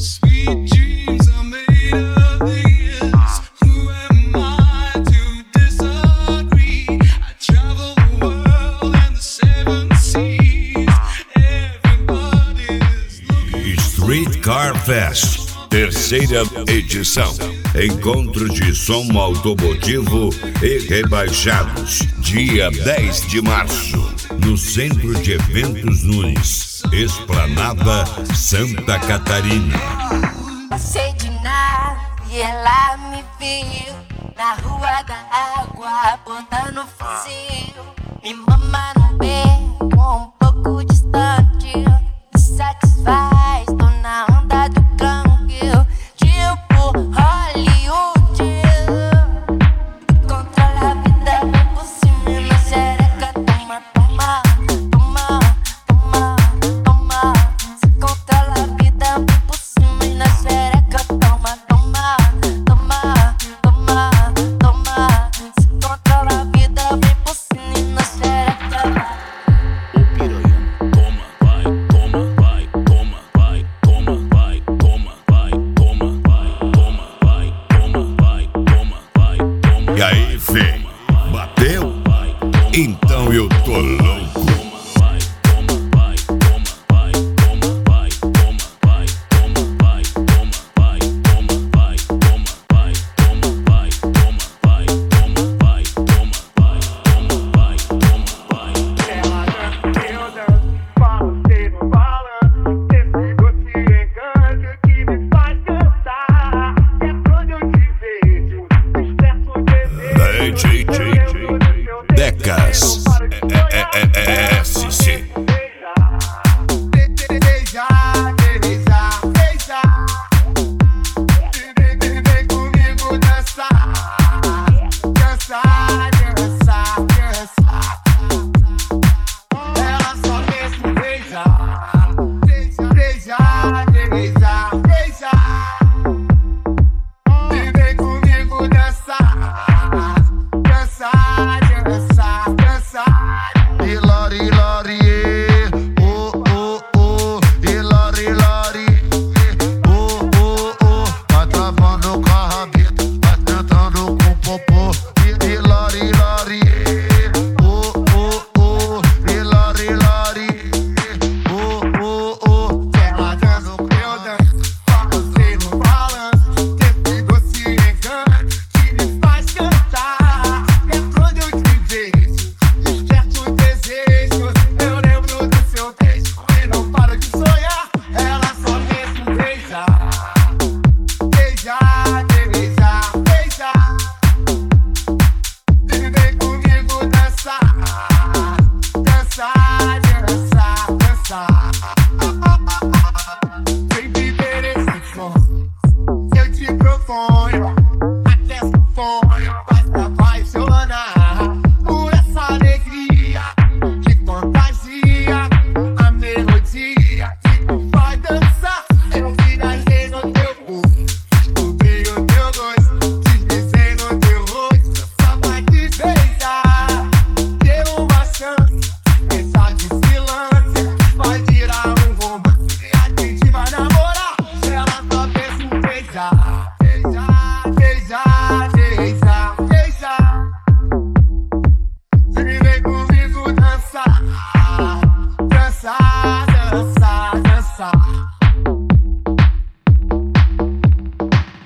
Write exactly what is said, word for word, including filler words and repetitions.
Sweet dreams are made of this. Who am I to disagree? I travel the world and the seven seas. Everybody's looking. Streetcar Fest, terceira edição. Encontro de som automotivo e rebaixados, dia dez de março, no Centro de Eventos Nunes, Esplanada, Santa Catarina. Passei de nave e ela me viu na rua da água, botando fuzil. Me mama no beijo, um pouco distante, me satisfaz.